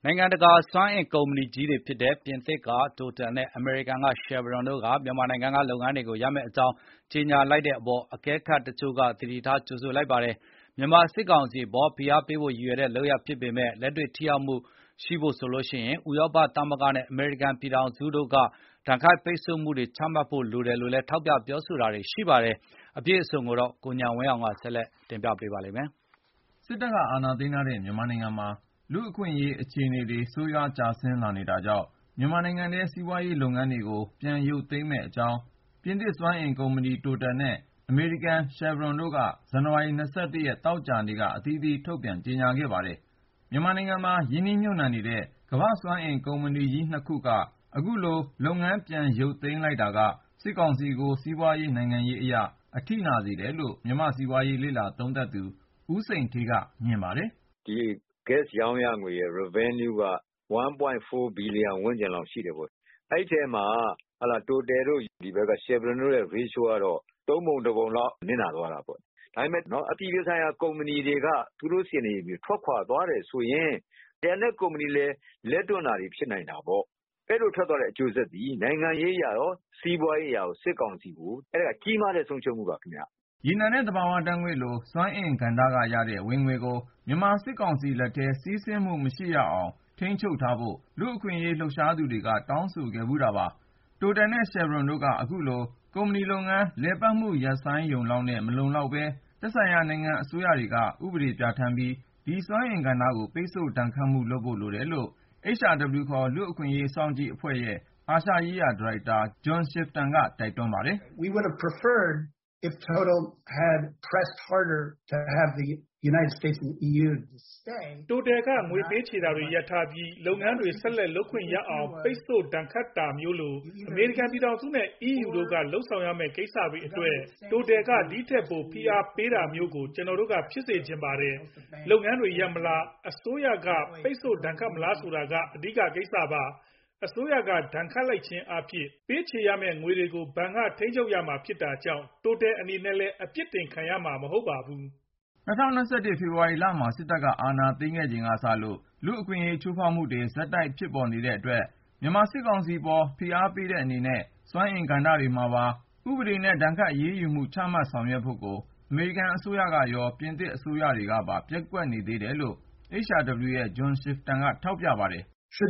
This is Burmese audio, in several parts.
နိုင်ငံတကာစွမ်းအင်ကုမ္ပဏီကြီးတွေဖြစ်တဲ့ ပြင်သစ်က Total နဲ့ အမေရိကန်က Chevron တို့က မြန်မာနိုင်ငံကလုပ်ငန်းတွေကို ရပ်မယ့်အကြောင်းကြေညာလိုက်တဲ့အပေါ် အကဲခတ်တချို့က သတိထားကြိုဆိုလိုက်ပါတယ်။ မြန်မာစစ်ကောင်စီအပေါ် ဖိအားပေးဖို့ရည်ရွယ်တဲ့လုပ်ရပ်ဖြစ်ပေမဲ့ လက်တွေ့ထိရောက်မှုရှိဖို့ဆိုရင် ဥရောပသမဂ္ဂနဲ့ အမေရိကန်ပြည်ထောင်စုတို့က ဒဏ်ခတ်ပိတ်ဆို့မှုတွေချမှတ်ဖို့လိုတယ်လို့လည်း ထောက်ပြပြောဆိုတာတွေရှိပါတယ်။ အပြည့်အစုံကို ကိုဉာဏ်ဝင်းအောင်က တင်ပြပေးပါမယ်။ စစ်တပ်ကအာဏာသိမ်းထားတဲ့ မြန်မာနိုင်ငံမှာ လူ့အခွင့်အရေးအခြေအနေတွေ ဆိုးရွားကျဆင်းလာနေတာကြောင့် မြန်မာနိုင်ငံထဲ စီးပွားရေးလုပ်ငန်းတွေကို ပြန်ရုပ်သိမ်းမယ့်အကြောင်း ပြင်သစ်စွမ်းအင်ကုမ္ပဏီ Total နဲ့ အမေရိကန် Chevron တို့က ဇန်နဝါရီ ရက် သောကြာနေ့က အသီးသီး ထုတ်ပြန်ကြေညာခဲ့ပါတယ်။ မြန်မာနိုင်ငံမှာ ရင်းနှီးမြှုပ်နှံနေတဲ့ ကမ္ဘာ့စွမ်းအင်ကုမ္ပဏီကြီး ခုက အခုလို လုပ်ငန်းပြန်ရုပ်သိမ်းလိုက်တာက စစ်ကောင်စီကို စီးပွားရေး၊ နိုင်ငံရေးအရ အထိနာစေတယ်လို့ မြန်မာ့စီးပွားရေးလေ့လာသုံးသပ်သူ ဦးစိန်ဌေးက မြင်ပါတယ်။ “ဒီ gas ရောင်းရငွေရဲ့ revenue က 1.4 ဘီလီယံဝန်းကျင်လောက်ရှိတယ်ပေါ့။ အဲဒီထဲမှာ Total တို့ Chevron တို့ရဲ့ ratio ကတော့ သုံးပုံတပုံလောက် နစ်နာသွားတာပေါ့။ ဒါပေမဲ့ အပြည်ပြည်ဆိုင်ရာကုမ္ပဏီတွေက သူတို့ဆီကနေထွက်ခွာသွားတယ်ဆိုရင် ကျန်တဲ့ကုမ္ပဏီလည်း လက်တွန့်တာတွေဖြစ်နိုင်တာပေါ့။ အဲဒီလိုထွက်သွားတဲ့အကျိုးဆက်သည် နိုင်ငံရေးအရရော စီးပွားရေးအရရော စစ်ကောင်စီကို ကြီးမားတဲ့ဆုံးရှုံးမှုပါခင်ဗျ။ ” ရေနံနဲ့သဘာဝဓာတ်ငွေ့လို စွမ်းအင်ကဏ္ဍကရတဲ့ဝင်ငွေကို မြန်မာစစ်ကောင်စီလက်ထဲ စီးဆင်းမှုမရှိရအောင် ထိန်းချုပ်ထားဖို့ လူ့အခွင့်အရေးလှုပ်ရှားသူတွေက တောင်းဆိုခဲ့ဖူးတာပါ။ Total နဲ့ Chevron တို့က အခုလို ကုမ္ပဏီလုပ်ငန်း လည်ပတ်မှုရပ်ဆိုင်းရုံလောက်နဲ့ မလုံလောက်ပဲ သက်ဆိုင်ရာနိုင်ငံအစိုးရတွေက ဥပဒေပြဌာန်းပြီး ဒီစွမ်းအင်ကဏ္ဍကို ပိတ်ဆို့ဒဏ်ခတ်မှုလုပ်ဖို့ လိုတယ်လို့ HRW ခေါ် လူ့အခွင့်အရေးစောင့်ကြည့်အဖွဲ့ရဲ့ အာရှရေးရာဒါရိုက်တာ John Shifton က တိုက်တွန်းပါတယ်။ “Total က ငွေပေးချေတာတွေရပ်ထားပြီး လုပ်ငန်းတွေဆက်လက်လုပ်ခွင့်ရအောင် ပိတ်ဆို့ဒဏ်ခတ်တာမျိုးလို အမေရိကန်ပြည်ထောင်စုနဲ့ EU တို့က လုပ်ဆောင်ရမယ့်ကိစ္စတွေအတွက် Total က ဒီထက်ပို ဖိအားပေးတာမျိုးကို ကျနော်တို့က ဖြစ်စေချင်ပါတယ်။ လုပ်ငန်းတွေရပ်မလား အစိုးရက ပိတ်ဆို့ဒဏ်ခတ်မလားဆိုတာက အဓိကကိစ္စပါ။ အစိုးရက ဒဏ်ခတ်လိုက်ခြင်းအားဖြင့် ပေးချေရမယ့်ငွေတွေကို ဘဏ်က ထိန်းချုပ်ရမှာဖြစ်တာကြောင့် Total အနေနဲ့လည်း အပြစ်တင်ခံရမှာမဟုတ်ပါဘူး။” ၂၀၂၁ ဖေဖေါ်ဝါရီလမှာ စစ်တပ်ကအာဏာသိမ်းခဲ့ချိန်ကစလို့ လူ့အခွင့်အရေးချိုးဖေါက်မှုတွေ ဆက်တိုက်ဖြစ်ပေါ်နေတဲ့အတွက် မြန်မာစစ်ကောင်စီပေါ် ဖိအားပေးတဲ့အနေနဲ့ စွမ်းအင်ကဏ္ဍတွေမှာပါ ဥပဒေနဲ့ ဒဏ်ခတ်အရေးယူမှု ချမှတ်ဆောင်ရွက်ဖို့ကို အမေရိကန်အစိုးရကရော ပြင်သစ်အစိုးရတွေကပါ ပျက်ကွက်နေသေးတယ်လို့ HRW ရဲ့ John Shifton က ထောက်ပြပါတယ်။ “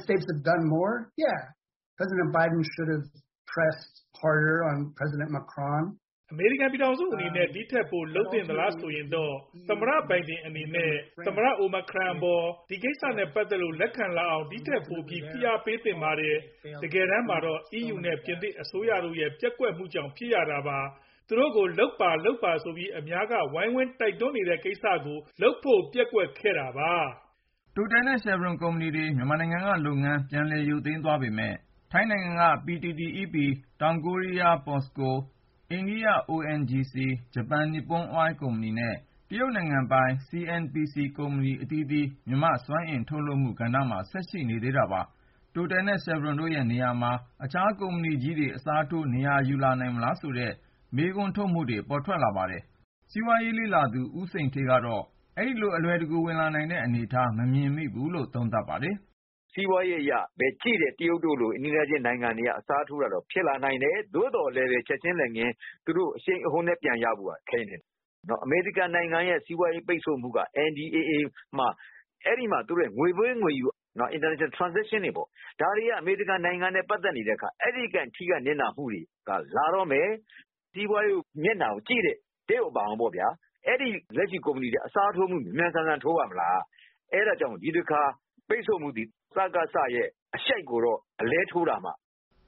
အမေရိကန်ပြည်ထောင်စုအနေနဲ့ ဒီထက်ပိုလုပ်သင့်သလားဆိုရင်တော့ သမ္မတ Biden အနေနဲ့ သမ္မတ Macron အပေါ် ဒီကိစ္စနဲ့ပတ်သက်လို့ လက်ခံလာအောင် ဒီထက်ပိုပြီး ဖိအားပေးသင့်ပါတယ်။ တကယ်တမ်းမှာတော့ EU နဲ့ ပြင်သစ်အစိုးရတို့ရဲ့ ပျက်ကွက်မှုကြောင့် ဖြစ်ရတာပါ။ သူတို့ကို လုပ်ပါလုပ်ပါဆိုပြီး အများက ဝိုင်းဝန်းတိုက်တွန်းနေတဲ့ကိစ္စကို လုပ်ဖို့ ပျက်ကွက်ခဲ့တာပါ။ ” Total နဲ့ Chevron ကုမ္ပဏီတွေ မြန်မာနိုင်ငံကလုပ်ငန်း ပြန်လည်ရုပ်သိမ်းသွားပေမယ့် ထိုင်းနိုင်ငံက PTTEP ၊ တောင်ကိုရီးယား POSCO ၊ အိန္ဒိယ ONGC ၊ ဂျပန် Nippon Oil ကုမ္ပဏီနဲ့ တရုတ်နိုင်ငံပိုင် CNPC ကုမ္ပဏီအသီးသီး မြန်မာ့စွမ်းအင်ထုတ်လုပ်မှုကဏ္ဍမှာ ဆက်ရှိနေသေးတာပါ။ Total နဲ့ Chevron တို့ရဲ့နေရာမှာ အခြားကုမ္ပဏီကြီးတွေ အစားထိုး နေရာယူလာနိုင်မလားဆိုတဲ့ မေးခွန်းထုတ်မှုတွေ ပေါ်ထွက်လာပါတယ်။ စီးပွားရေးလေ့လာသူ ဦးစိန်ဌေးကတော့ အဲဒီလို အလွယ်တကူ ဝင်လာနိုင်တဲ့အနေအထား မမြင်မိဘူးလို့ သုံးသပ်ပါတယ်။ “စီးပွားရေးအရ ကြည့်တဲ့ တရုတ်တို့လို အိမ်နီးနားချင်းနိုင်ငံတွေက အစားထိုးတာတော့ ဖြစ်လာနိုင်တယ်။ သို့သော်လည်းပဲ ချက်ချင်းလက်ငင်း သူတို့အရှိန်အဟုန်နဲ့ပြန်ရဖို့က ခဲယဉ်းတယ်။ အမေရိကန်နိုင်ငံရဲ့ စီးပွားရေးပိတ်ဆို့မှုက NDAA မှာ အဲဒီမှာသူတို့ရဲ့ ငွေပေးငွေယူ international transaction တွေပေါ့ ဒါတွေက အမေရိကန်နိုင်ငံနဲ့ ပတ်သက်နေတဲ့အခါ အဲဒီက ထိခိုက်နစ်နာမှုတွေက လာတော့မယ်။ စီးပွားရေးမျက်နှာကိုကြည့်တဲ့ တရုတ်အပါအဝင်ပေါ့ဗျာ အဲဒီလက်ရှိကုမ္ပဏီတွေ အစားထိုးမှု မြန်မြန်ဆန်ဆန်ထိုးပါ့မလား။ အဲဒါကြောင့် ဒီတခါ ပိတ်ဆို့မှုသည် စကစရဲ့အရှိုက်ကိုတော့ အလဲထိုးတာမှ။ ”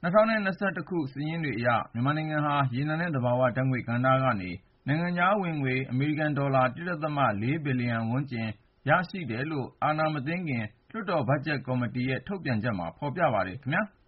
၂၀၂၁ စာရင်းတွေအရ မြန်မာနိုင်ငံဟာ ရေနံနဲ့သဘာဝဓာတ်ငွေ့ကဏ္ဍကနေ နိုင်ငံခြားဝင်ငွေ အမေရိကန်ဒေါ်လာ ဘီလီယံဝန်းကျင် ရရှိတယ်လို့ အာဏာမသိမ်းခင် လွှတ်တော်ဘတ်ဂျက်ကော်မတီရဲ့ ထုတ်ပြန်ချက်မှာ ဖေါ်ပြပါတယ်ခင်ဗျာ။